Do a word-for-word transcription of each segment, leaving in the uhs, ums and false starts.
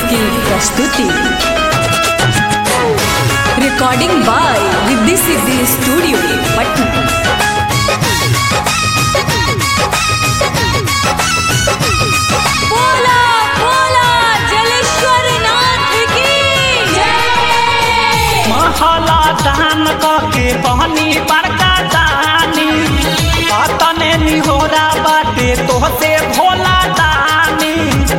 की प्रस्तुति। Recording by Riddhi Siddhi studio Patna. बोला बोला जलेश्वर नाथ की जय। महला दान के बहनी बड़का दानी तने निहोरा बाटे तोहसे भोला दानी।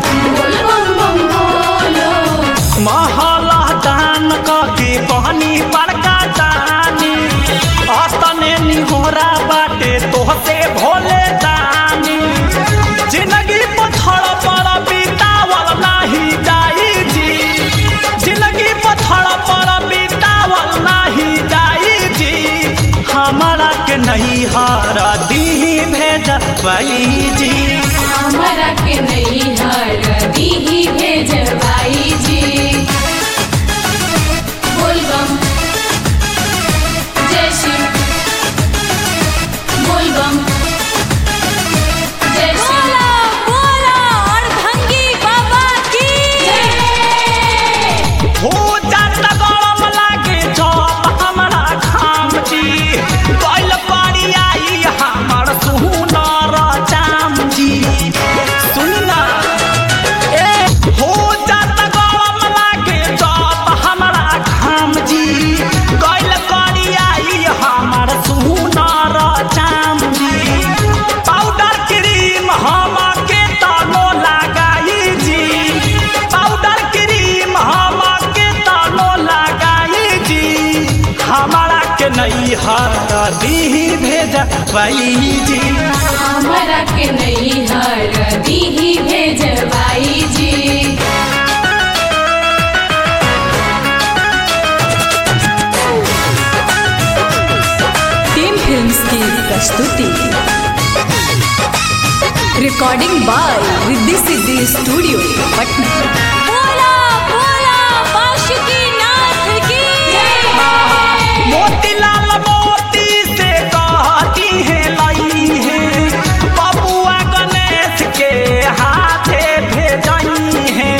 महला दान के बहनी बड़का दानी तने निहोरा बाटे तोहसे भोले दानी। जिंदगी पत्थर पर बितावल नहीं जाई जी, जिंदगी पत्थर पर बितावल नहीं जाई जी। हमारा के नहीं हारा दी भेजवाई जी, हमारा के नहीं हारा दी भेजवाई जी। बोल बम जय शिव, बोल बम जय शिव। बोला बोला और भंगी बाबा की जय। हो जाता गरम लागे जब हमारा घाम जी, कैल पारी आई हमार सुनर चाम जी। सुनना ए हो जाता गरम लागे जब हमारा घाम जी, कैल पारी आई हमार सुनर चाम जी। पाउडर क्रीम हम के तनो लगाई जी, पाउडर क्रीम हम के तनो लगाई जी। हमारा के नहीं हारा दी भेजवाई जी, हमारा के नहीं हारा दी भेजवाई जी। टीम फिल्म्स की प्रस्तुति। Recording by Riddhi Siddhi studio Patna. बोला बोला बासुकी नाथ की जय। मोतीलाल मोती से कहती है लई है, बबुआ गणेश के हाथे भेजई है।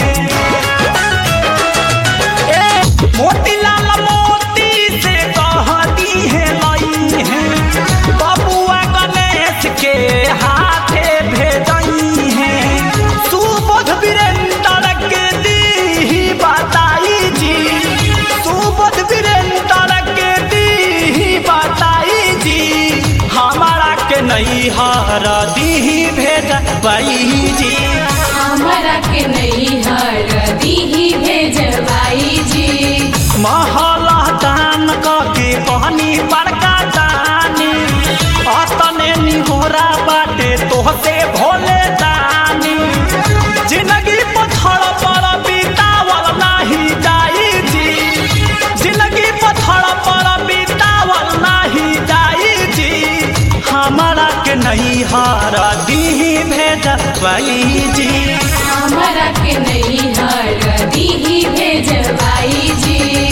ए मोतीलाल मोती से कहती है लई है, बबुआ गणेश के हाथे भेजई है। सुबोध वीरेंद्र के दी बताई जी, सुबोध वीरेंद्र के दी बताई जी। हमारा के नहीं हारा दी भेजवाई जी, हमारा के नहीं हारा दी भेजवाई जी। महला दान के बहनी बड़का दानी तने निहोरा बाटे तोहसे भोले दानी। जिंदगी पत्थर पर बितावल नहीं जाई जी, जिंदगी पत्थर पर बितावल नहीं जाई जी। हमारा के नहीं हारा दी भेजवाई जी, हमारा के नहीं हारा दी भेजवाई जी।